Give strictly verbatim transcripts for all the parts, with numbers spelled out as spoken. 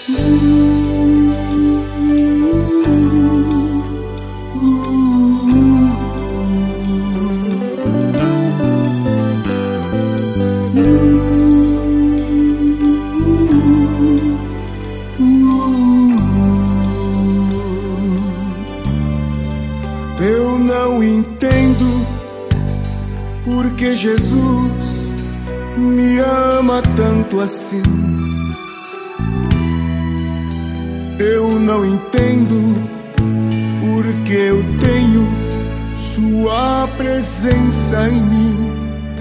Eu não entendo porque Jesus me ama tanto assim. Eu não entendo porque eu tenho Sua presença em mim.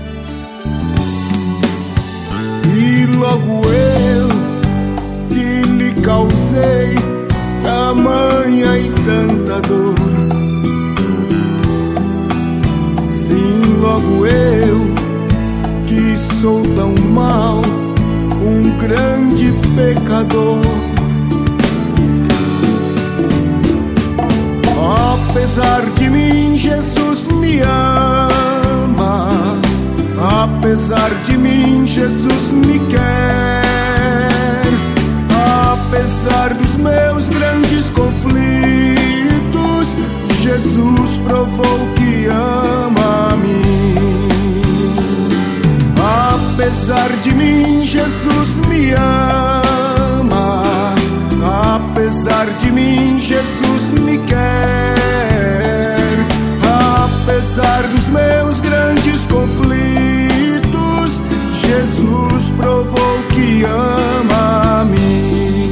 E logo eu que lhe causei tamanha e tanta dor. Sim, logo eu que sou tão mau, um grande pecador. Apesar de mim, Jesus me ama. Apesar de mim, Jesus me quer. Apesar dos meus grandes conflitos, Jesus provou que ama a mim. Apesar de mim, Jesus me ama. Apesar de mim, Jesus me quer. Apesar dos meus grandes conflitos, Jesus provou que ama a mim.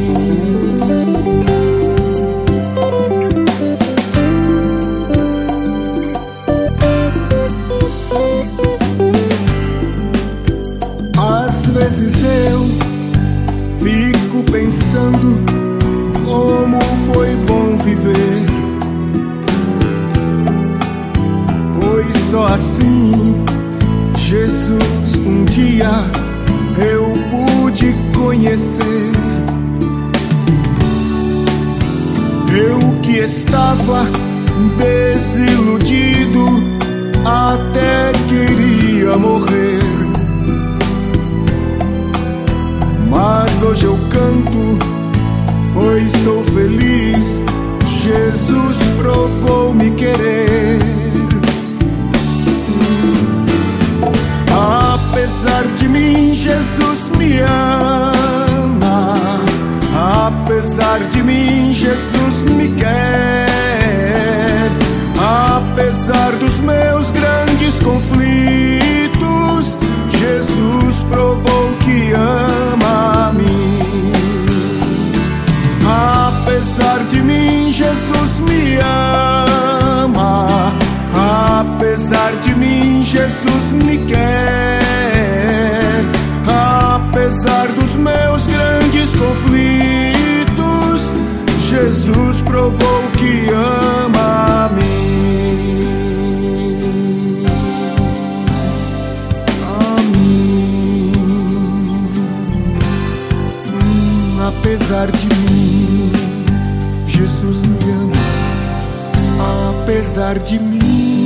Às vezes eu fico pensando como foi bom viver, pois só assim Jesus um dia eu pude conhecer. Eu que estava desiludido, até queria morrer, mas hoje eu canto, pois sou feliz. Jesus provou me querer. Apesar de mim, Jesus me ama. Apesar de mim, Jesus me quer. Apesar dos meus grandes conflitos, Jesus provou que ama a mim. Apesar de mim, Jesus me ama. Apesar de mim, Jesus me quer. Apesar dos meus grandes conflitos, Jesus provou que ama a mim. A mim. Hum, apesar de mim, Jesus me ama. Apesar de mim,